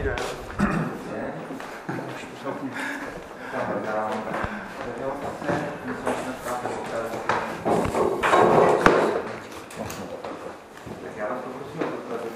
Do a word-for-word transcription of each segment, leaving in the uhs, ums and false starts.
den. Tak já vás poprosím o to,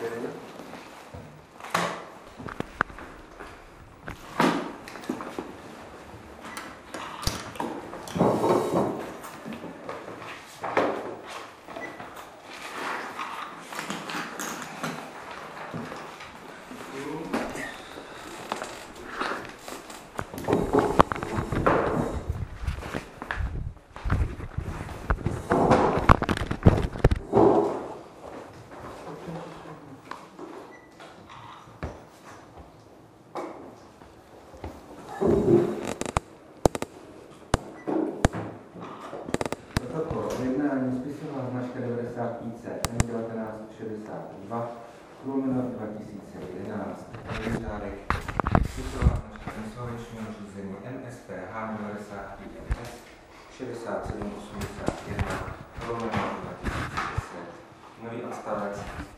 dva tisíce jedenáct, řádek spisová značka insolvenčního řízení M S P H devadesát pět M S šedesát sedm osmdesát jedna, lomeno dva tisíce deset, nový odstavec.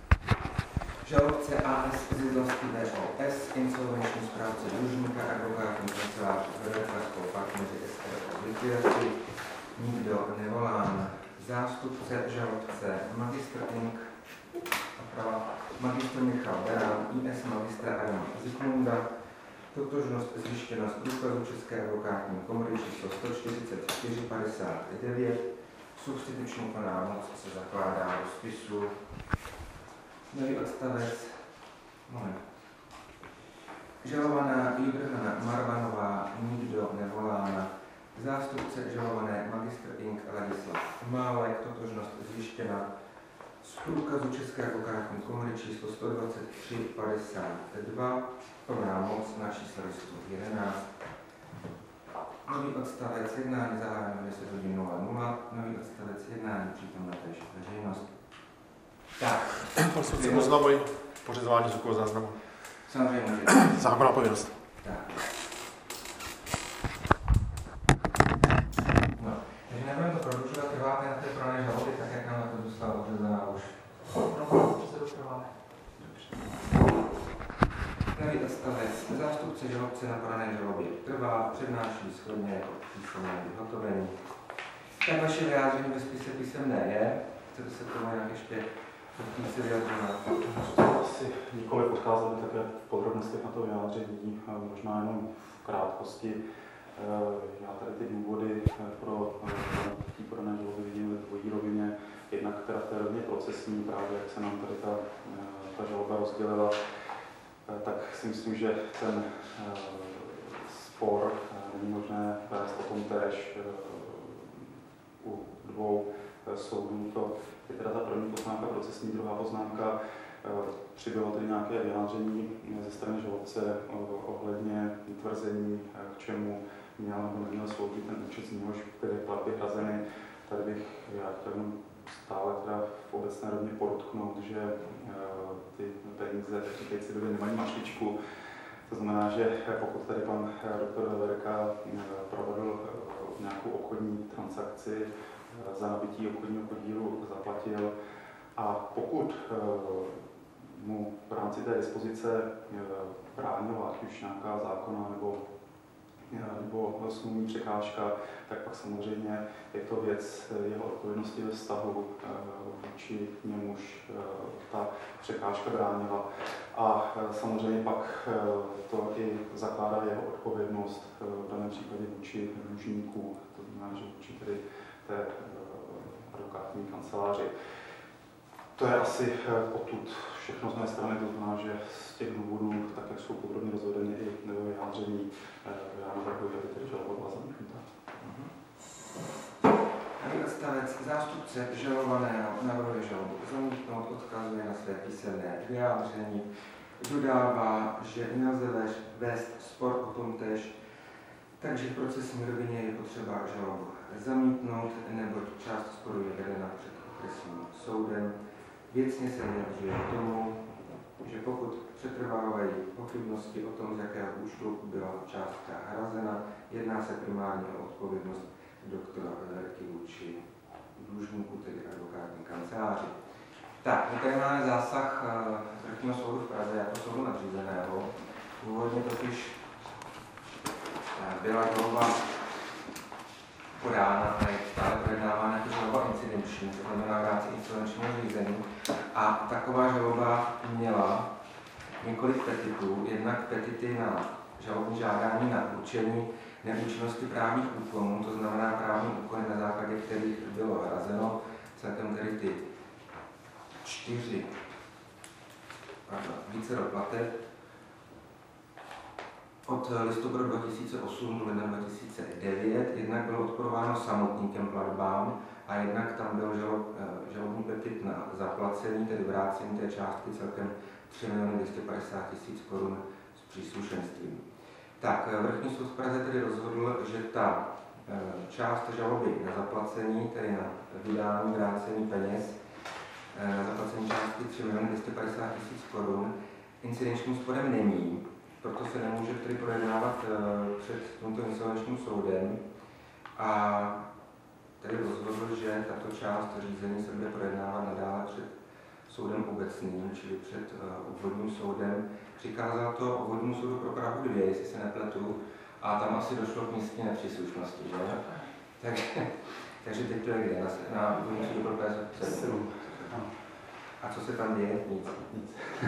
Žalobce A S z jednostky V O S, insolvenční správce dlužníka, advokátní kancelář Vedeleckou partneři S R O likvidaci, nikdo nevolán. Zástupce žalobce Magistr Ing. Oprava Magistr Michal Berán, I S Magistra Adam Zikmunda, totožnost zjištěna z průkazu České advokátní komory číslo sto čtyřicet čtyři padesát devět, substituční plná moc se zakládá do spisu. Nový odstavec. Moment. Žalovaná Ibrhana Marvanová, nikdo nevolána. Zástupce žalované Magistr Ing. Ladislav Málek, totožnost zjištěna z průkazu České advokátní komory číslo sto dvacet tři padesát dva, plná moc na číslo sto jedenáct. Nový odstavec jednání zahájeno deset hodin nula nula, nový odstavec jednání přítomná též veřejnost. Tak. Pan soudce oznamuji pořizování zvukového záznamu. Samozřejmě může. Zákonná povinnost. Tak. No, takže nebudeme to prodlužovat, trváte na té prodané žaloby, tak jak nám na to dostala odřezaná už. Nový odstavec. Zástupce žalobce na podané žalobě trvá, přednáší shodně jako písemné vyhotovení. Tak vaše vyjádření ve spise písemné je. Chcete se tomu nějak ještě více vyjadřovat? Asi nikoli odkázali také v podrobnostech na to vyjádření, možná jenom v krátkosti. Já tady ty důvody pro ty podané žaloby vidím ve dvojí rovině. Jednak teda v té rovině procesní, právě jak se nám tady ta, ta žaloba rozdělila, tak si myslím, že ten spor není možné vést o tom též u dvou soudů. To je teda ta první poznámka procesní, druhá poznámka. Přibylo tedy nějaké vyjádření ze strany žalobce ohledně tvrzení, k čemu měl nebo neměl sloužit ten účet, z něhož byly platby hrazeny. Tady bych já chtěl stále teda v obecné rovině podotknout, že uh, ty peníze týkající byly nemají mašličku. To znamená, že pokud tady pan doktor Veverka uh, provedl uh, nějakou obchodní transakci, uh, za nabití obchodního podílu zaplatil a pokud uh, mu v rámci té dispozice uh, bránila ať už nějaká zákona nebo nebo smluvní překážka, tak pak samozřejmě je to věc jeho odpovědnosti ve vztahu vůči němuž ta překážka bránila. A samozřejmě pak to i zakládá jeho odpovědnost v daném případě vůči dlužníků, to znamená, že vůči tedy té advokátní kanceláři. To je asi potud všechno z mé strany, to znamená, že z těch důvodů, tak jak jsou podrobně rozvedeny i nebo vyjádření, já navrhuji, aby tedy žaloba byla zamítnuta. Nový odstavec. Zástupce žalovaného navrhuje žalobu zamítnout, odkazuje na své písemné vyjádření, dodává, že nelze vést spor o tom též, takže v procesní rovině je potřeba žalobu zamítnout, neboť část sporu je vedena před okresním soudem. Věcně se vyjadřuje k tomu, že pokud přetrvávají pochybnosti o tom, z jakého účtu byla částka hrazena, jedná se primárně o odpovědnost doktora Veverky vůči dlužníku, tedy advokátní kanceláři. Tak, my tady máme zásah Vrchního soudu v Praze jako soudu nadřízeného. Původně totiž byla žaloba podána a je stále projednávána jako žaloba incidenční, to znamená v rámci insolvenčního řízení. A taková žaloba měla několik petitů, jednak petity na žalobní žádání na určení neúčinnosti právních úkonů, to znamená právní úkony, na základě kterých bylo hrazeno celkem tedy ty čtyři více plateb od listopadu dva tisíce osm do ledna dva tisíce devět. Jednak bylo odporováno samotným těm platbám a jednak tam byl žalob, žalobní petit na zaplacení, tedy vrácení té částky celkem tři miliony dvě stě padesát tisíc korun s příslušenstvím. Tak, Vrchní soud v Praze tedy rozhodl, že ta část žaloby na zaplacení, tedy na vydání, vrácení peněz, na zaplacení částky tři miliony dvě stě padesát tisíc korun incidenčním sporem není, proto se nemůže tedy projednávat před tímto insolvenčním soudem a tedy rozhodl, že tato část řízení se bude projednávat nadále před soudem obecným, čili před obvodním soudem. Přikázal to obvodnímu soudu pro Prahu dva, jestli se nepletu, a tam asi došlo k místní nepříslušnosti, že? Takže, takže teď to je kde? Na, na obvodním soudu pro Prahu sedm. A co se tam děje? Nic. Nic.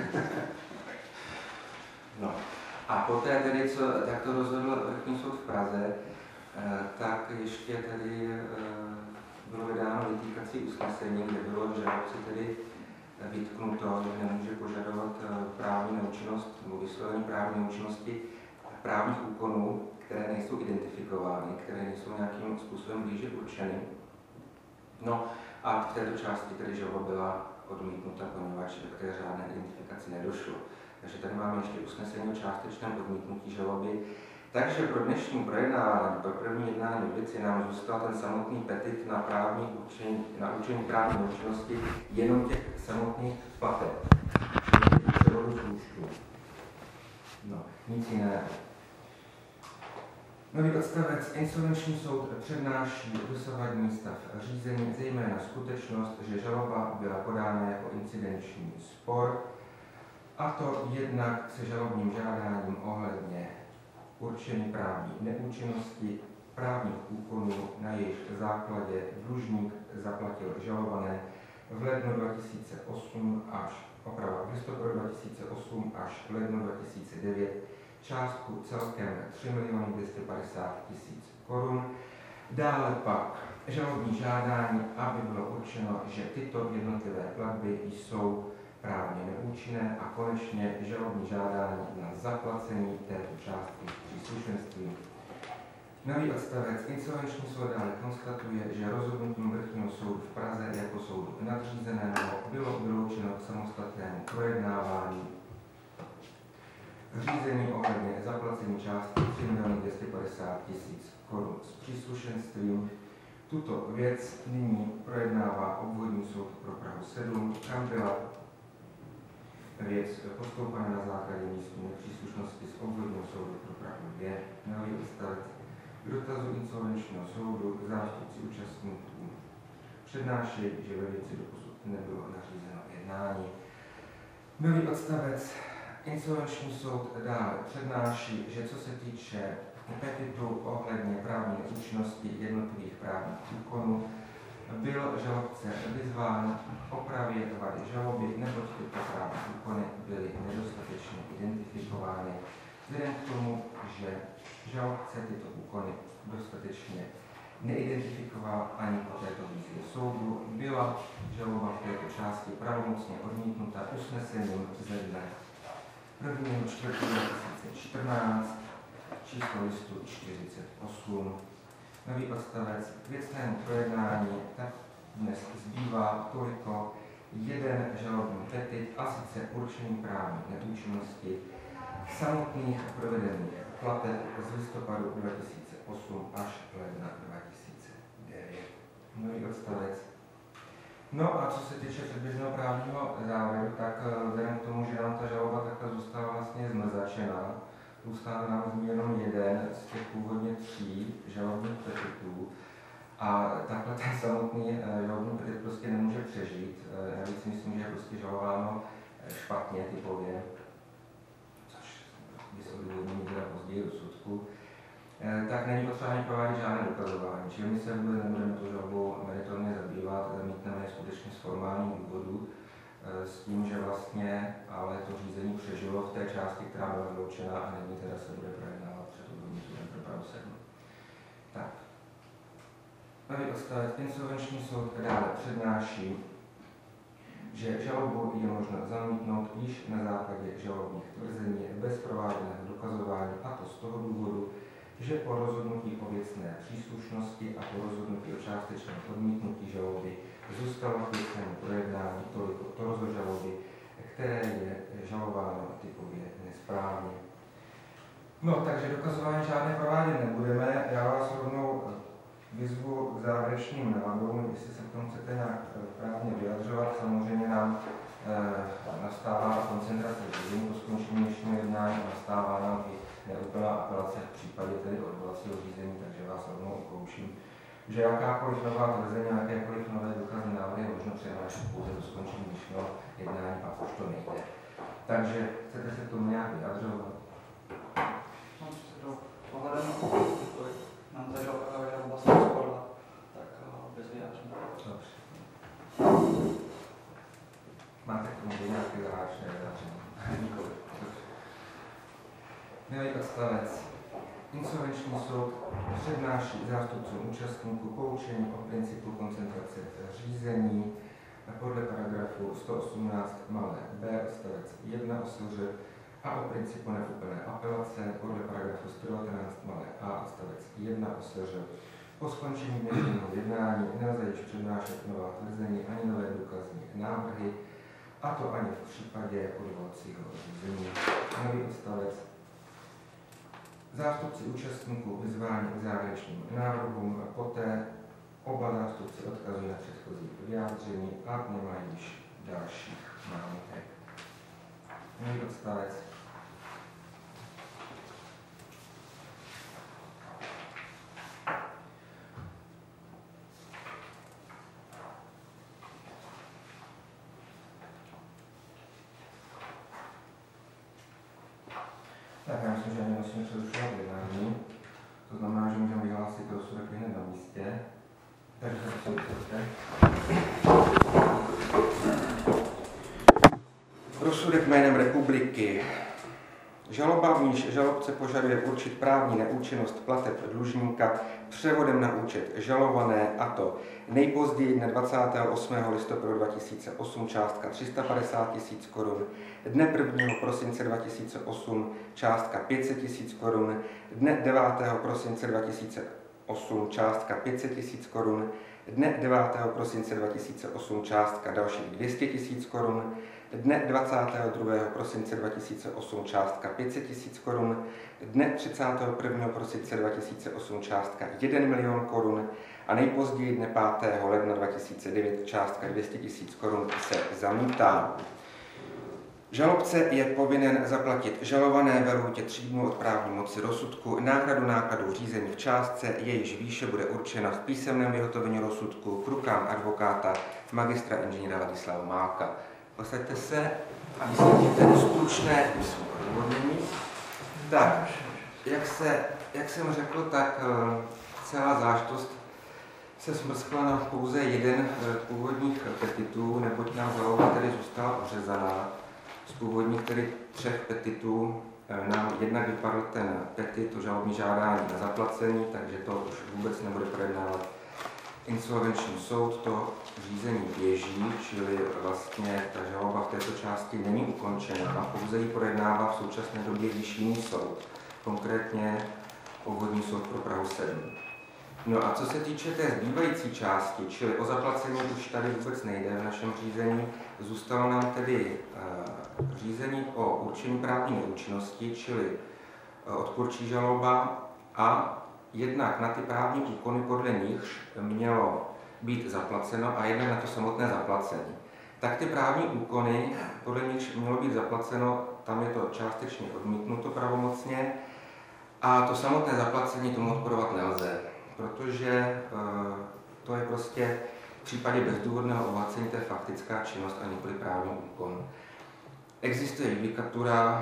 No. A poté tedy, co takto rozhodl Vrchní soud v Praze, tak ještě tedy bylo vydáno vytýkací usnesení, kde bylo žalobci tedy vytknuto, že nemůže požadovat právní neúčinnost nebo vyslovení právní neúčinnosti právních úkonů, které nejsou identifikovány, které nejsou nějakým způsobem blíže určeny. No a v této části tedy žaloba byla odmítnuta, poněvadž k té řádné identifikaci nedošlo. Takže tady máme ještě usnesení o částečném odmítnutí žaloby. Takže pro dnešní projednávání, pro první jednání věci nám zůstal ten samotný petit na, právní učení, na učení právní účinnosti jenom těch samotných plateb. Převodu z účtu. No, nic jiného. Nový odstavec. Insolvenční soud přednáší dosavadní stav řízení, zejména skutečnost, že žaloba byla podána jako incidenční spor, a to jednak se žalobním žádáním ohledně určení právní neúčinnosti právních úkonů, na jejich základě dlužník zaplatil žalované v lednu dva tisíce osm až oprava v listopadu dva tisíce osm až lednu dva tisíce devět částku celkem tři miliony dvě stě padesát tisíc korun. Dále pak žalobní žádání, aby bylo určeno, že tyto jednotlivé platby jsou právně neúčinné, a konečně žalobní žádání na zaplacení této částky příslušenství. Nový odstavec. Insolvenční soud dále konstatuje, že rozhodnutím Vrchního soudu v Praze jako soudu nadřízeného bylo vyloučeno k samostatnému projednávání řízení ohledně zaplacení částky tři miliony dvě stě padesát tisíc korun s příslušenstvím. Tuto věc nyní projednává obvodní soud pro Prahu sedm, kam byla věc postoupena na základě místní nepříslušnosti z obvodního soudu pro Prahu dva. Nový odstavec. K dotazu insolvenčního soudu zástupci účastníků přednášejí, že ve věci doposud nebylo nařízeno jednání. Nový odstavec. Insolvenční soud dále přednáší, že co se týče petitu ohledně právní neúčinnosti jednotlivých právních úkonů, byl žalobce vyzván k opravě vady žaloby, neboť tyto právní úkony byly nedostatečně identifikovány. Vzhledem k tomu, že žalobce tyto úkony dostatečně neidentifikoval ani po této výzvě soudu, byla žaloba v této části pravomocně odmítnuta usnesením ze dne prvního čtvrtého dva tisíce čtrnáct, číslo listu čtyřicet osm. Nový odstavec. K věcnému projednání tak dnes zbývá toliko jeden žalobní petit, a sice určení právní neúčinnosti samotných provedených plateb z listopadu dva tisíce osm až ledna dva tisíce devět. Nový odstavec. No a co se týče předběžného právního závěru, tak vzhledem k tomu, že nám ta žaloba takhle zůstala vlastně zmrzačena, zůstává nám jenom jeden z těch původně tří žalobních petitů, a takhle ten samotný žalobní petit prostě nemůže přežít. Navíc myslím, že je prostě žalováno špatně typově, což kdy se odůvodnění teda později rozsudku, tak není potřeba ani provádět žádné dokazování. Čili my se vůbec nebudeme tu žalobou meritorně zabývat, zamítneme skutečně z formálních důvodů, s tím, že vlastně ale to řízení přežilo v té části, která byla vyloučena a nyní teda se bude projednávat před Obvodním soudem pro Prahu sedm. Tak. Nový odstavec. Insolvenční soud dále přednáší, že žalobu je možno zamítnout již na základě žalobních tvrzení bez prováděného dokazování, a to z toho důvodu, že po rozhodnutí o věcné příslušnosti a po rozhodnutí o částečném odmítnutí žaloby zůstalo k věcnému projednání toliko torzo žaloby, které je žalováno typově nesprávně. No, takže dokazování žádné provádět nebudeme. Já vás rovnou vyzvu k závěrečným návrhům, jestli se k tomu chcete nějak právně vyjadřovat. Samozřejmě nám e, nastává koncentrace řízení po skončení dnešního jednání, nastává nám i neúplná apelace v případě tedy odvolacího řízení, takže vás rovnou ukouším, že jakákoliv nová tvrzení, jakékoliv nové důkazní návrhy je možno přenášet pouze do skončení dnešního jednání, a už to nejde. Takže chcete se k tomu nějak vyjadřovat? No, předsedo, pohledem nám ta žaloba se rozpadla, tak bez vyjádření. Dobře. Máte k tomu nějaké závěrečné vyjádření? Nikoli. Milý odstavec. Insolvenční soud přednáší zástupcům účastníků poučení o principu koncentrace řízení podle paragrafu sto osmnáct malé b odstavec jedna O S Ž a o principu neúplné apelace podle paragrafu sto devatenáct malé a odstavec jedna O S Ž. Po skončení dnešního jednání nelze již přednášet nová tvrzení ani nové důkazní návrhy, a to ani v případě odvolacího řízení. Nový odstavec. Zástupci účastníků vyzvání k závěrečným návrhům, poté oba zástupci odkazují na předchozí vyjádření a nemají již dalších námitek. Nový odstavec. Tak já myslím, že ani musíme přerušovat jednání. To znamená, že můžeme vyhlásit rozsudek hned na místě. Takže se prosím. Rozsudek jménem republiky. Žaloba, v níž žalobce požaduje určit právní neúčinnost plateb dlužníka převodem na účet žalované, a to nejpozději dne dvacátého osmého listopadu dva tisíce osm částka tři sta padesát tisíc korun, dne prvního prosince dva tisíce osm částka pět set tisíc korun, dne devátého prosince dva tisíce osm částka pět set tisíc korun, dne devátého prosince dva tisíce osm částka dalších dvě stě tisíc korun, dne dvacátého druhého prosince dva tisíce osm částka pět set tisíc korun, dne třicátého prvního prosince dva tisíce osm částka jeden milion korun a nejpozději dne pátého ledna dva tisíce devět částka dvě stě tisíc korun se zamítá. Žalobce je povinen zaplatit žalované ve lhůtě tří dnů od právní moci rozsudku náhradu nákladů řízení v částce, jejíž výše bude určena v písemném vyhotovení rozsudku k rukám advokáta magistra inženýra Ladislava Málka. Posaďte se a vysvětlíte stručné odůvodnění. Tak, jak, se, jak jsem řekl, tak celá záležitost se smrskla na pouze jeden z původních petitů, neboť nám žaloba tedy zůstala ořezaná. Z původních tedy třech petitů nám jednak vypadl ten petit, to žalobní žádání na zaplacení, takže to už vůbec nebude projednávat insolvenční soud, to řízení běží, čili vlastně ta žaloba v této části není ukončena, pouze ji projednává v současné době již jiný soud, konkrétně Obvodní soud pro Prahu sedm. No a co se týče té zbývající části, čili o zaplacení už tady vůbec nejde v našem řízení, zůstalo nám tedy uh, řízení o určení právní neúčinnosti, čili uh, odpůrčí žaloba a jednak na ty právní úkony, podle nichž mělo být zaplaceno, a jednak na to samotné zaplacení. Tak ty právní úkony, podle nichž mělo být zaplaceno, tam je to částečně odmítnuto pravomocně a to samotné zaplacení tomu odporovat nelze, protože uh, to je prostě v případě bezdůvodného obohacení, to je faktická činnost a nikoli právní úkon. Existuje judikatura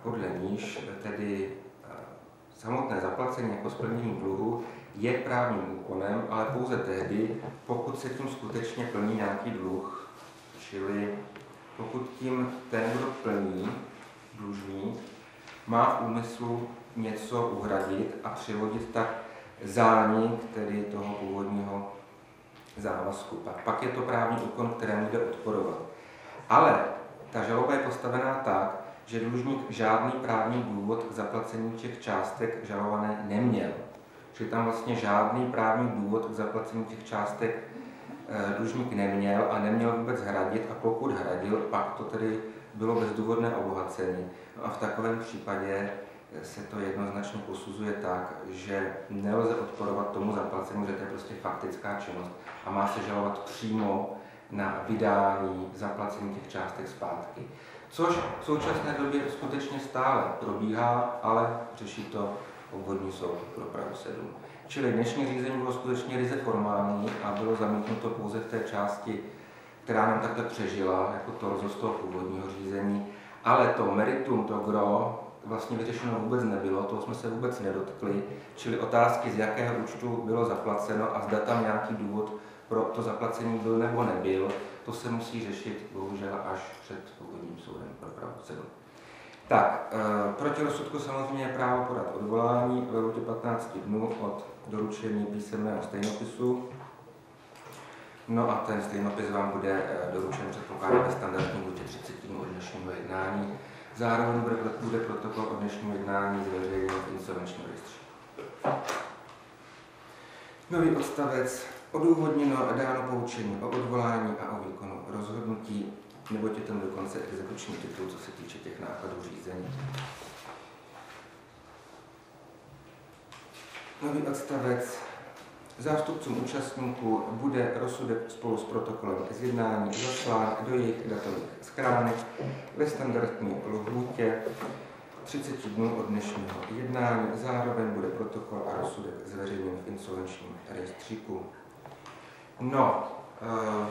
podle níž tedy samotné zaplacení jako splnění dluhu je právním úkonem, ale pouze tehdy, pokud se tím skutečně plní nějaký dluh. Čili pokud tím ten, kdo plní, dlužník, má v úmyslu něco uhradit a přivodit tak zánik tedy toho původního závazku. Pak je to právní úkon, kterému jde odporovat. Ale ta žaloba je postavená tak, že dlužník žádný právní důvod k zaplacení těch částek žalované neměl. Čili tam vlastně žádný právní důvod k zaplacení těch částek e, dlužník neměl a neměl vůbec hradit, a pokud hradil, pak to tedy bylo bezdůvodné obohacení. No a v takovém případě se to jednoznačně posuzuje tak, že nelze odporovat tomu zaplacení, že to je prostě faktická činnost a má se žalovat přímo na vydání zaplacení těch částek zpátky. Což v současné době skutečně stále probíhá, ale řeší to obvodní soud pro Prahu sedm. Čili dnešní řízení bylo skutečně ryze formální a bylo zamítnuto pouze v té části, která nám takhle přežila, jako to z toho původního řízení, ale to meritum, to gro, vlastně vyřešeno vůbec nebylo, toho jsme se vůbec nedotkli, čili otázky, z jakého účtu bylo zaplaceno a zda tam nějaký důvod pro to zaplacení byl nebo nebyl, to se musí řešit bohužel až před obvodním soudem pro Prahu sedm. Tak, e, proti rozsudku samozřejmě je právo podat odvolání ve lhůtě patnácti dnů od doručení písemného stejnopisu. No a ten stejnopis vám bude doručen, předpokládám, ve standardní lhůtě třicet dnů od dnešního jednání. Zároveň bude, bude protokol o dnešním jednání zveřejněn v insolvenčním rejstříku. Nový odstavec. Odůvodněno a dáno poučení o odvolání a o výkonu rozhodnutí, neboť je ten dokonce exekuční titul, co se týče těch nákladů řízení. Nový odstavec. Zástupcům účastníků bude rozsudek spolu s protokolem z jednání zaslán do jejich datových schránek ve standardní lhůtě třicet dnů od dnešního jednání. Zároveň bude protokol a rozsudek zveřejněn v insolvenčním rejstříku. No, uh,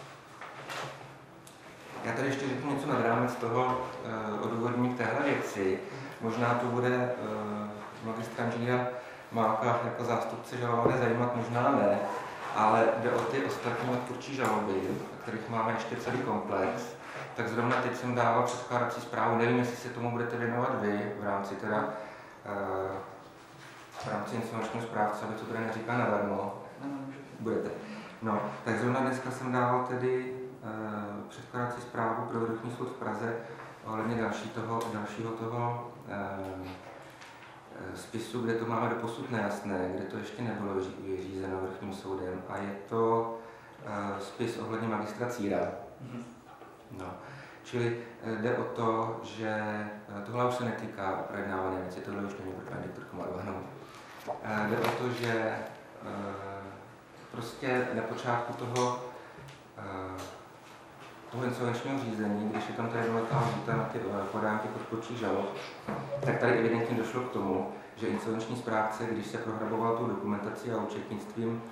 já tady ještě řeknu něco nad rámec toho uh, odůvodnění k téhle věci. Možná to bude uh, magistranžíra Málka jako zástupce žalované zajímat, možná ne, ale jde o ty ostatní tvůrčí žaloby, kterých máme ještě celý komplex. Tak zrovna teď jsem dával předkládací zprávu, nevím, jestli se tomu budete věnovat vy v rámci teda uh, v rámci insolvenčního správce, aby to tady neříká nadarmo. Budete. No, tak zrovna dneska jsem dával tedy uh, předkládací zprávu pro Vrchní soud v Praze ohledně další toho, dalšího toho uh, spisu, kde to máme doposud nejasné, kde to ještě nebylo vyřízeno Vrchním soudem, a je to uh, spis ohledně magistra Círa. Mm-hmm. No. Čili uh, jde o to, že uh, tohle už se netýká projednávané věci, tohle už není pro paní doktorku Marvanou. Uh, jde o to, že uh, prostě na počátku toho, uh, toho insolvenčního řízení, když je tam ta jednoletá lhůta na ty podání těch odpůrčích žalob, tak tady evidentně došlo k tomu, že insolvenční správce, když se prohraboval tu dokumentaci a účetnictvím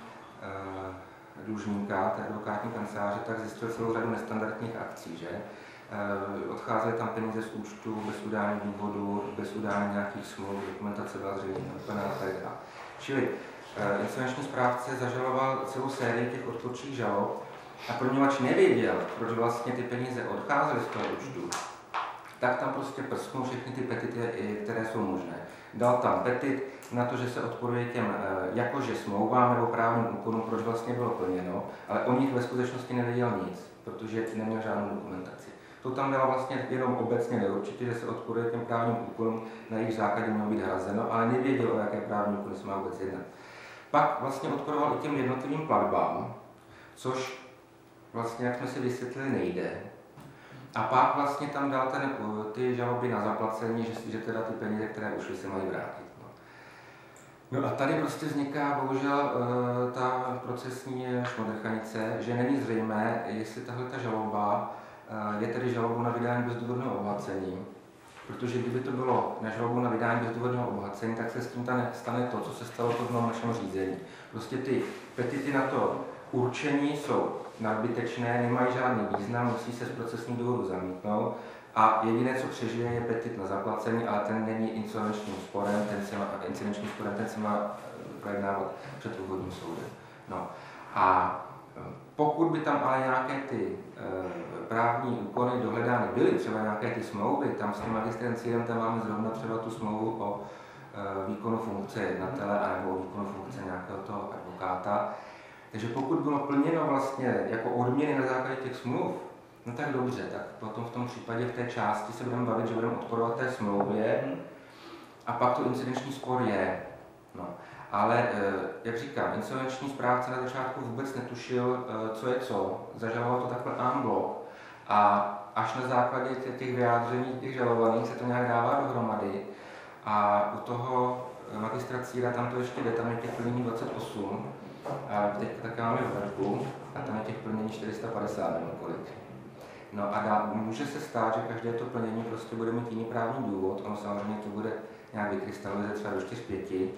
e, dlužníka, té advokátní kanceláře, tak zjistil celou řadu nestandardních akcí, že? E, odcházely tam peníze z účtu bez udání důvodu, bez udání nějakých smluv, dokumentace byla zřejmě neplná a tak dále. Čili e, insolvenční správce zažaloval celou sérii těch odpůrčích žalob, a poněvadž nevěděl, proč vlastně ty peníze odcházely z toho účtu, tak tam prostě prsknul všechny ty petity, které jsou možné. Dal tam petit na to, že se odporuje těm jakože smlouvám nebo právním úkonům, proč vlastně bylo plněno, ale o nich ve skutečnosti nevěděl nic, protože neměl žádnou dokumentaci. To tam byla vlastně jenom obecně neurčitě, že se odporuje těm právním úkonům, na jejich základě mělo být hrazeno, ale nevěděl, o jaké právní úkony se má vůbec jednat. Pak vlastně odporoval i těm jednotlivým platbám, což vlastně, jak jsme si vysvětlili, nejde. A pak vlastně tam dal ten, ty žaloby na zaplacení, že, že teda ty peníze, které ušly, se mají vrátit. No. No a tady prostě vzniká bohužel e, ta procesní šmodrchanice, že není zřejmé, jestli tahle ta žaloba e, je tedy žalobou na vydání bezdůvodného obohacení. Protože kdyby to bylo na žalobu na vydání bezdůvodného obohacení, tak se s tím stane to, co se stalo to v našem řízení. Prostě ty petity na to určení jsou nadbytečné, nemají žádný význam, musí se z procesních důvodů zamítnout A jediné, co přežije, je petit na zaplacení, ale ten není insolvenčním sporem, ten se má, incidenčním sporem, ten se má projednávat před úvodním soudem. No. A pokud by tam ale nějaké ty e, právní úkony dohledány byly, třeba nějaké ty smlouvy, tam s tím magistrem cílem, tam máme zrovna třeba tu smlouvu o e, výkonu funkce jednatele anebo o výkonu funkce nějakého toho advokáta. Takže pokud bylo plněno vlastně jako odměny na základě těch smluv, no tak dobře, tak potom v tom případě v té části se budeme bavit, že budeme odporovat té smlouvě a pak to incidenční spor je. No. Ale, jak říkám, insolvenční správce na začátku vůbec netušil, co je co. Zažaloval to takhle en bloc a až na základě těch vyjádření těch žalovaných se to nějak dává dohromady. A u toho magistra Círa tam to ještě jde, tam je těch plnění dvacet osm, a teď také máme vrchu a tam je těch plnění čtyři sta padesát nebo kolik. No a dá, může se stát, že každé to plnění prostě bude mít jiný právní důvod, ono samozřejmě to bude nějak vykrystalizovat třeba do čtyři pěti,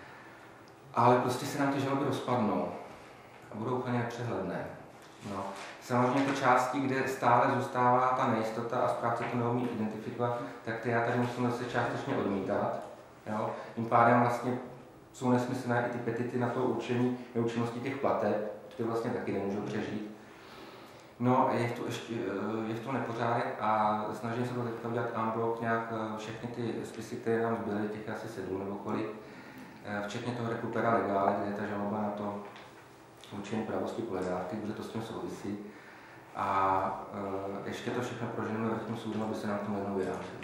ale prostě se nám ty žaloby rozpadnou a budou úplně nepřehledné. No. Samozřejmě ty části, kde stále zůstává ta nejistota a správce to neumí identifikovat, tak ty já tady musím zase částečně odmítat. Jo. Tím pádem vlastně jsou nesmyslné i ty petity na to určení neúčinnosti těch plateb, které vlastně taky nemůžou přežít. No, je v tom, ještě, je v tom nepořádek a snažím se to teďka udělat en bloc nějak všechny ty spisy, které nám zbyly, těch asi sedm nebo kolik, včetně toho recupera legále, kde je ta žaloba na to určení pravosti pohledávky, protože to s tím souvisí. A e, ještě to všechno proženeme vrchním soudem, aby se nám tomu jednou vyjádřil.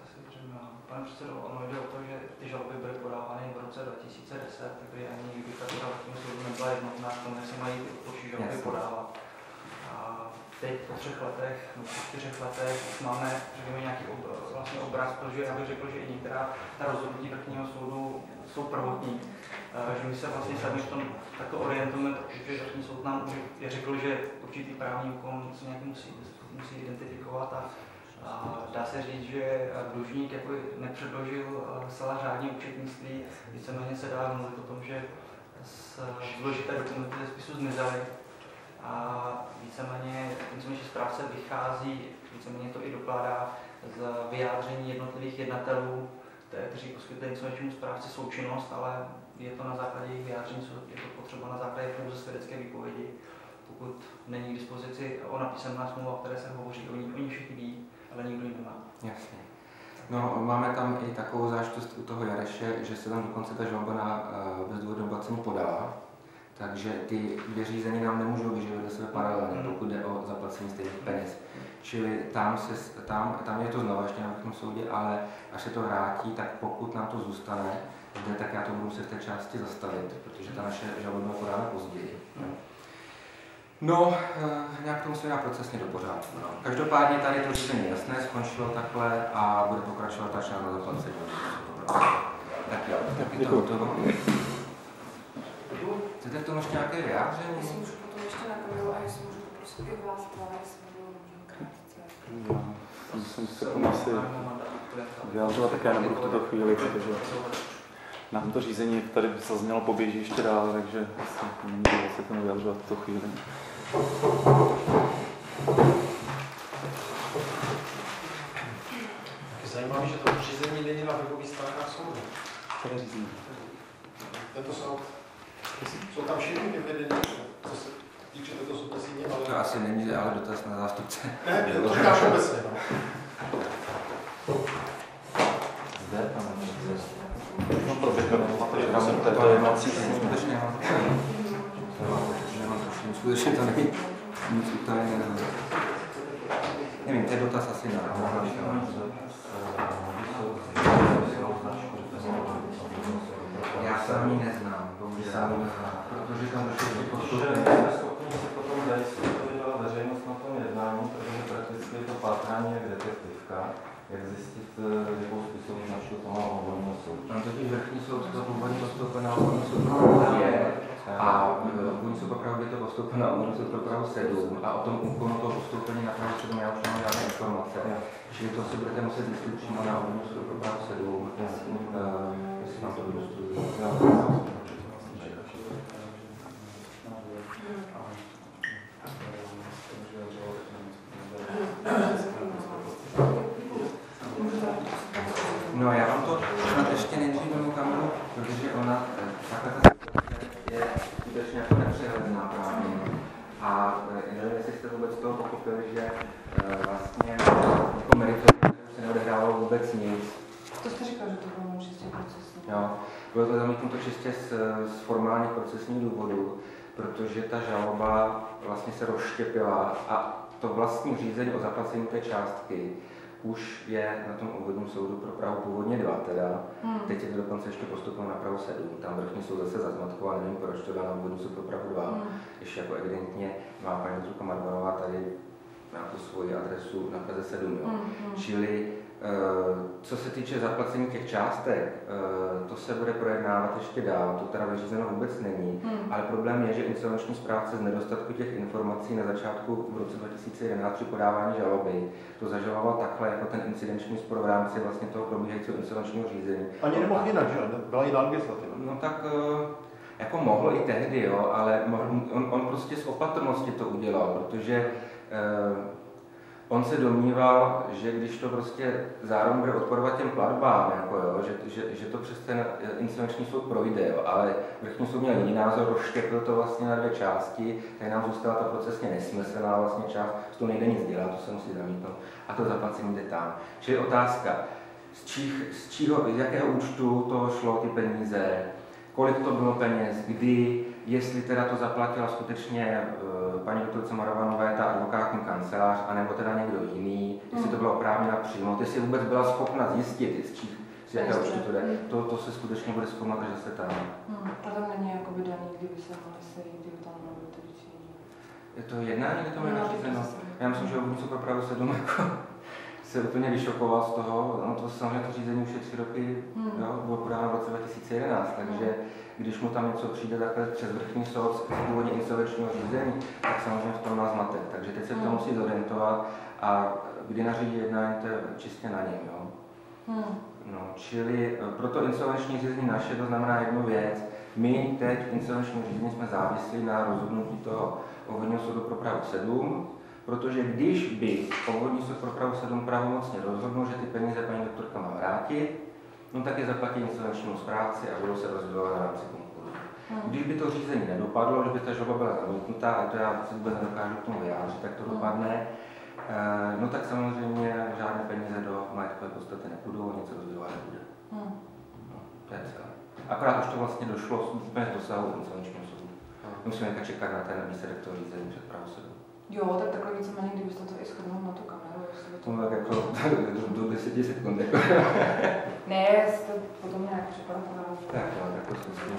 Pane předsedo, ono jde o to, že ty žaloby byly podávány v roce dva tisíce deset, takže ani judikatura vrchního soudu nebyla jednotná v tom, jak se mají ty žaloby podávat. A teď po třech letech, no po čtyřech letech už máme, řekněme, nějaký ob, vlastně obraz, protože já bych řekl, že i některá ta rozhodnutí vrchního soudu jsou prvotní. Že my se vlastně sami v tom takto orientujeme, protože vrchní soud nám je řekl, že určitý právní úkon se nějak musí, musí identifikovat a, a dá se říct, že dlužník jako nepředložil zcela řádně účetnictví, víceméně se dá mluvit o tom, že důležité dokumenty ze spisu zmizely. A víceméně, víceméně, že správce vychází, víceméně to i dokládá z vyjádření jednotlivých jednatelů, kteří poskytují insolvenčnímu správci součinnost, ale je to na základě jejich vyjádření, je to potřeba na základě pouze svědecké výpovědi. Pokud není k dispozici ona písemná smlouva, o které se hovoří, oni, oni všichni ví, ale nikdo ji nemá. Jasně. No, máme tam i takovou záležitost u toho Jareše, že se tam dokonce ta žaloba na uh, bezdůvodné oblacení podá. Takže ty dvě řízení nám nemůžou vyživit do sebe paralelně, pokud jde o zaplacení stejných peněz. Čili tam, se, tam, tam je to znovu ještě na vrchním soudě, ale až se to vrátí, tak pokud nám to zůstane zde, tak já to budu muset v té části zastavit, protože ta naše žaloba byla podána později. No, e, nějak to musíme dát procesně do pořádku. No. Každopádně tady to řízení jasné, skončilo takhle a bude pokračovat až na zaplacení. Tak jo, tak je to hotovo. Chcete k tomu ještě nějaké vyjádření? Jestli můžu potom ještě na kameru a jestli můžu poprosit i vás, ale jestli nebylo možná krátce. Já jsem se k tomu asi vyjádřila, tak já nebudu v tuto chvíli, protože nám to řízení tady by se změlo poběží ještě dál, takže asi nemůžu se k tomu vyjádřovat v tuto chvíli. Zajímavé, že to řízení není na webových stránkách soudu. Které řízení? Tento soud. Jsou tam všichni vyvedení, co se týče této soupisíně, ale... To asi není, ale dotaz na zástupce. Ne, to říkám obecně, no. Zde, tam je no, proběhne materiál, to je mocí s ním. Skutečně mám to skutečně to není nic utajené. Nevím, to je dotaz asi na Já sám ji neznám, bohužel, protože tam došlo k postupně. Potom zajistí, to by byla veřejnost na tom jednání, protože prakticky je to pátrání jak detektivka, jak zjistit, jakou spisovou značku to má obvodního soudu. Tam totiž vrchní soud to původně postoupil na obvodní soud je a obvodní soud pro Prahu by to postoupil na obvodní soud pro Prahu sedm a o tom úkonu toho postoupení na Prahu sedm já už nemám žádné informace. Čili to si budete muset zjistit přímo na obvodní soud pro Prahu sedm, jestli vám to dostupuji. No já vám to snad ještě nejdřív mimo kameru, protože ona, takhle ta situace je skutečně jako nepřehledná právě. A nevím, jestli jste vůbec toho pochopili, že vlastně jako meritorně se neodehrávalo vůbec nic. To jste říkal, že to bylo čistě procesní. Jo, bylo to zamítnuto čistě z, z formálních procesních důvodů, protože ta žaloba vlastně se rozštěpila a to vlastní řízení o zaplacení té částky už je na tom obvodním soudu pro Prahu původně dva teda. Hmm. Teď je to dokonce ještě postupno na Prahu sedm. Tam vrchní soud zase zazmatkoval, nevím proč to dá na obvodní soud pro Prahu dva. Hmm. Ještě jako evidentně má paní doktorka Marvanová tady na tu svoji adresu na Praze sedm. Jo. Hmm. Čili co se týče zaplacení těch částek, to se bude projednávat ještě dál, to teda vyřízeno vůbec není, hmm. ale problém je, že insolvenční správce z nedostatku těch informací na začátku v roce dva tisíce jedenáct při podávání žaloby to zažaloval takhle jako ten incidenční spor v rámci vlastně toho probíhajícího insolvenčního řízení. Ani nemohl jinak, že? Byla jiná legislativa. No tak jako mohl i tehdy, jo, ale on, on prostě z opatrnosti to udělal, protože on se domníval, že když to prostě zároveň bude odporovat těm platbám, jako jo, že, že, že to přes ten insolvenční soud projde, jo, ale vrchní soud měl jiný názor, rozštěpil to vlastně na dvě části, tady nám zůstala ta procesně nesmyslná vlastně část, z toho nejde nic dělat, to se musí zamítnout a to zaplacení jde tam. Čili otázka, z, čích, z, čího, z jakého účtu to šlo ty peníze, kolik to bylo peněz, kdy, jestli teda to zaplatila skutečně uh, paní doktorce Marvanové, ta advokátní kancelář, anebo teda někdo jiný, mm. jestli to bylo oprávněna přijmout, jestli vůbec byla schopna zjistit, z, čích, z jakého účtu to jde, to, to se skutečně bude zkoumat, že se tam. Mm. A tam není jakoby daný, kdyby se mohli sejít, kdyby tam bylo to vyčení. Je to jednání, kde to bude nařízeno? Já myslím, že obvodní soud pro Prahu sedm jako se úplně vyšokoval z toho, no to samozřejmě to řízení už je tři roky, hmm. jo, bylo podáno v roce dva tisíce jedenáct, takže když mu tam něco přijde takhle přes vrchní soud z původně insolvenčního řízení, tak samozřejmě v tom má zmatek, takže teď se to musí zorientovat a kdy nařídí jednání, to je čistě na něm, jo. Hmm. No, čili pro to insolvenční řízení naše to znamená jednu věc, my teď v insolvenčním řízení jsme závislí na rozhodnutí toho obvodního soudu pro Prahu sedm, protože když by obvodní soud pro Prahu sedm pravomocně rozhodnul, že ty peníze paní doktorka má vrátit, no tak je zaplatí insolvenčnímu správci a budou se rozhodovat v rámci konkurzu. Hmm. Když by to řízení nedopadlo, že by ta žaloba byla zamítnutá, a to já si vůbec nedokážu k tomu vyjádřit, tak to hmm. dopadne, no tak samozřejmě žádné peníze do majetkové podstaty nepůjdou, nic rozhodovat nebude. Hmm. No, to je celé. Akorát už to vlastně došlo úplně z dosahu insolvenčního soudu. Hmm. Musíme čekat na ten výsledek toho řízení před Prahu sedm. Jo, tak takhle víceméně, kdybyste to i shodnul na tu kameru, jestli by to... No tak jako do, do deseti sekund, jako. Ne, jestli to potom nějak připadá to náhodou. Tak jo, tak to zkusím.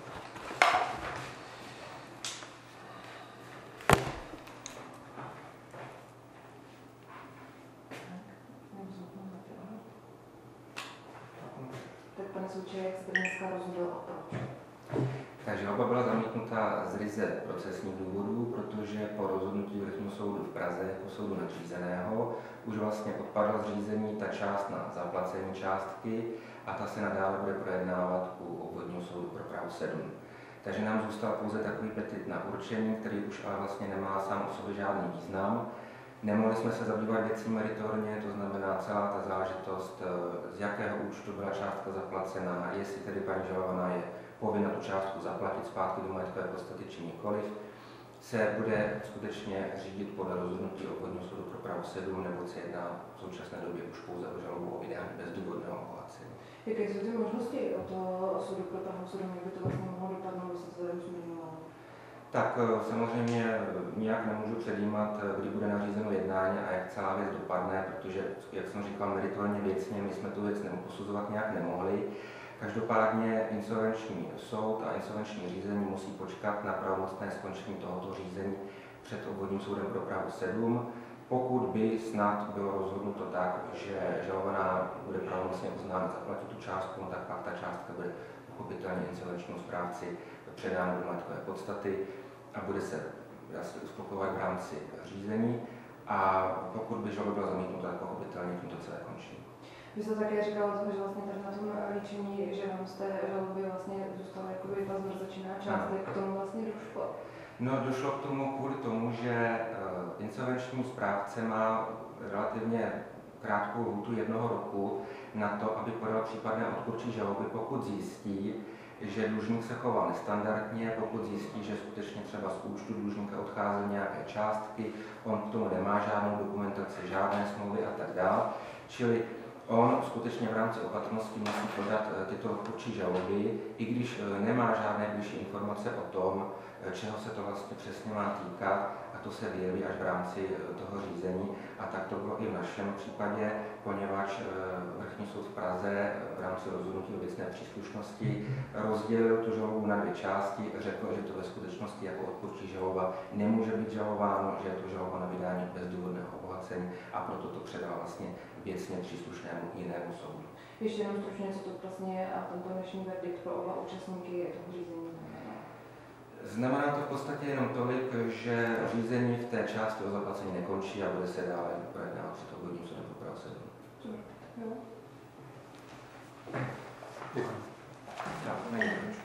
Tak pane Souče, jak jste dneska rozhodl a proč? Takže žaloba byla zamítnuta z ryze procesních důvodů, protože po rozhodnutí vrchního soudu v Praze jako soudu nadřízeného už vlastně odpadla z řízení ta část na zaplacení částky a ta se nadále bude projednávat u obvodního soudu pro Prahu sedm. Takže nám zůstal pouze takový petit na určení, který už ale vlastně nemá sám o sobě žádný význam. Nemohli jsme se zabývat věcí meritorně, to znamená celá ta záležitost, z jakého účtu byla částka zaplacená, jestli tedy paní žalovaná je povinna tu částku zaplatit zpátky do majetkové podstaty či nikoliv, se bude skutečně řídit podle rozhodnutí obvodního soudu pro Prahu sedm, nebo se jedná v současné době už pouze o žalobu o vydání bezdůvodného obohacení. Jaké jsou ty možnosti o toho soudu pro Prahu sedm, jak by to vlastně mohlo dopadnout, by se to tady už zmiňovalo? Tak samozřejmě nijak nemůžu předjímat, kdy bude nařízeno jednání a jak celá věc dopadne, protože, jak jsem říkal, meritorně věcně my jsme tu věc posuzovat nějak nemohli. Každopádně insolvenční soud a insolvenční řízení musí počkat na pravomocné skončení tohoto řízení před obvodním soudem pro Prahu sedm. Pokud by snad bylo rozhodnuto tak, že žalovaná bude pravomocně uznána zaplatit tu částku, no tak pak ta částka bude pochopitelně insolvenčnímu správci předána do majetkové podstaty a bude se vlastně uspokojovat v rámci řízení. A pokud by žaloba byla zamítnuta, tak pochopitelně tím to celé končí. Vy jste také říkal o tom, že vlastně tady na tom líčení, že vám z té žaloby vlastně zůstala jakoby ta zmrzačená část, jak k tomu vlastně došlo? No, došlo k tomu kvůli tomu, že uh, insolvenční správce má relativně krátkou lhůtu jednoho roku na to, aby podal případné odpůrčí žaloby, pokud zjistí, že dlužník se choval nestandardně, pokud zjistí, že skutečně třeba z účtu dlužníka odcházely nějaké částky, on k tomu nemá žádnou dokumentaci, žádné smlouvy a tak dále. Čili on skutečně v rámci opatrnosti musí podat tyto odpůrčí žaloby, i když nemá žádné bližší informace o tom, čeho se to vlastně přesně má týkat, a to se vyjeví až v rámci toho řízení. A tak to bylo i v našem případě, poněvadž Vrchní soud v Praze v rámci rozhodnutí o věcné příslušnosti rozdělil tu žalobu na dvě části, řekl, že to ve skutečnosti jako odpůrčí žaloba nemůže být žalováno, že je to žaloba na vydání bezdůvodného obohacení, a proto to předal vlastně věcně příslušnému jinému soudu. Ještě jenom stručně, co to vlastně je a tento dnešní verdikt pro oba účastníky toho řízení znamená? Znamená to v podstatě jenom tolik, že řízení v té části o zaplacení nekončí a bude se dále projednávat před obvodním soudem pro Prahu sedm. Jo. Děkuji. Tak, není proč.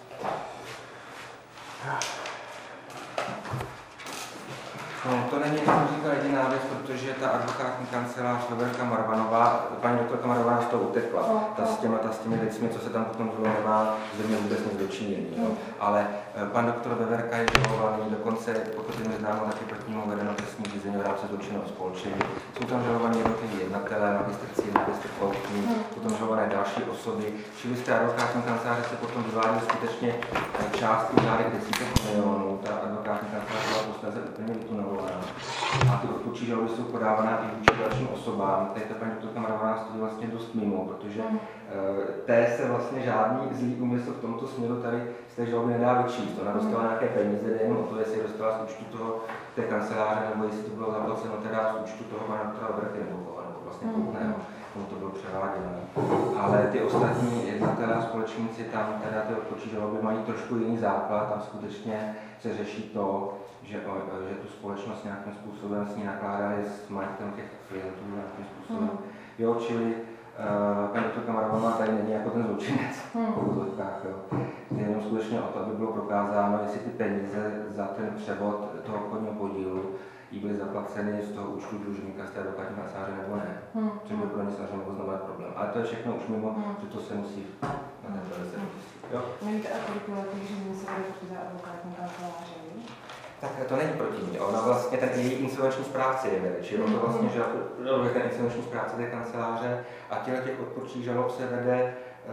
No, to není, jak jsem říkal, jediná věc, protože ta advokátní kancelář Veverka Marvanová, paní doktorka Marvanová z toho utekla. Ta s, těma, ta s těmi věcmi, co se tam potom bylo, nemá zřejmě vůbec nic dočinění. No. Ale pan doktor Veverka je žalovaný, dokonce, pokud je mi známo, taky proti němu vedeno trestní řízení v rámci zločinného spolčení. Jsou tam žalovaní jednotliví jednatelé, magistr Cíl, magistr Koutní, jsou tam žalované další osoby. Čili z té advokátní kanceláře se potom vyvádí skutečně částky v řádech desítek milionů. Ta advokátní kancelář byla posléze úplně vytunelovaná. A ty odpůrčí žaloby jsou podávaná i vůči dalším osobám. Tady ta paní doktorka Marvanová stojí vlastně dost mimo, protože mm. té se vlastně žádný zlý úmysl v tomto směru tady z té žaloby nedá vyčíst. Ona dostala mm. nějaké peníze, nejen o to, jestli je dostala z účtu toho, té kanceláře, nebo jestli to bylo zaplaceno teda z účtu toho pana doktora Vrchy, nebo koho, nebo vlastně koutného, komu to bylo převáděno. Ale ty ostatní jednatelé a společníci tam teda ty odpůrčí žaloby mají trošku jiný základ, tam skutečně se řeší to, že, že tu společnost nějakým způsobem s ní nakládali s majetkem těch klientů nějakým způsobem. Mm. Jo, čili uh, paní doktorka Marvanová tady není jako ten zločinec mm. v úzovkách. Je jenom skutečně o to, aby bylo prokázáno, jestli ty peníze za ten převod toho obchodního podílu jí byly zaplaceny z toho účtu dlužníka z té advokátní kanceláře nebo ne. Mm. Což by pro ně samozřejmě mohl znamenat problém. Ale to je všechno už mimo, mm. že to se musí na ten proces. Jo? Nevíte, a kolik letých řízení se bude proti za advokátní kanceláře? Tak to není proti ní. Ona vlastně, ten její insolvenční správce je vede, čili to vlastně, že ten insolvenční správce té kanceláře a těle těch odpůrčích žalob se vede,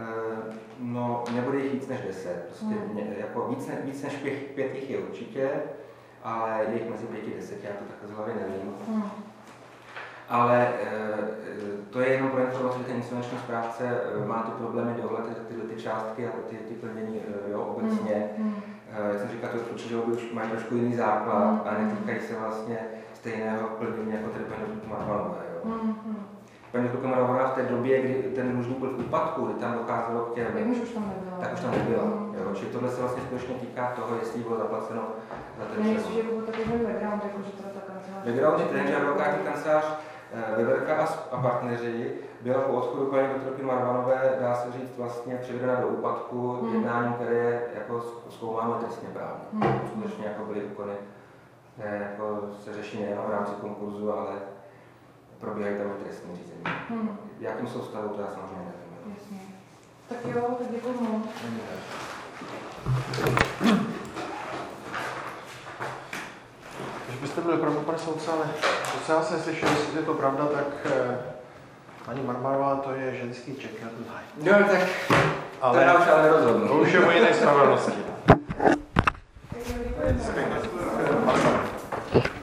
no nebude jich víc než deset. Prostě mm. jako víc, ne, víc než pět, pět jich je určitě, ale je jich mezi pěti deseti, já to takhle z hlavy nevím. Mm. Ale to je jenom pro informaci, že ten insolvenční správce má ty problémy dohled, tyhle ty částky a ty, ty plnění jo, obecně. Mm. Jak jsem říkal, to odpůrčí žaloby už mají trošku jiný základ mm. a netýkají se vlastně stejného plnění jako tedy paní doktorka Marvanová. Mm. Paní doktorka Marvanová v té době, kdy ten dlužník byl v úpadku, kdy tam docházelo k těm, tak už tam nebyla. Tak už tam nebyla. Mm. Jo, čili tohle se vlastně skutečně týká toho, jestli bylo zaplaceno za ten převod. Myslím, že byl takový background, jako že to ta kancelář. Background je ten, že advokátní kancelář Veverka a partneři byla po odchodu paní doktorky Marvanové, dá se říct, vlastně přivedena do úpadku mm. jednáním, které je jako zkoumáno trestně právně. Mm. Skutečně jako byly úkony, které jako se řeší nejen v rámci konkurzu, ale probíhají tam i trestní řízení. Mm. Jakým jsou stavu, to já samozřejmě nevím. Jasně. Tak jo, tak děkuji moc. Když byste byli opravdu, pane soudce, ale co já jsem slyšel, jestli je to pravda, tak eh, paní Marvanová to je ženský Jekyll and Hyde. No tak, ale, to já už ale nerozhodnu. To už je o jiné spravedlnosti.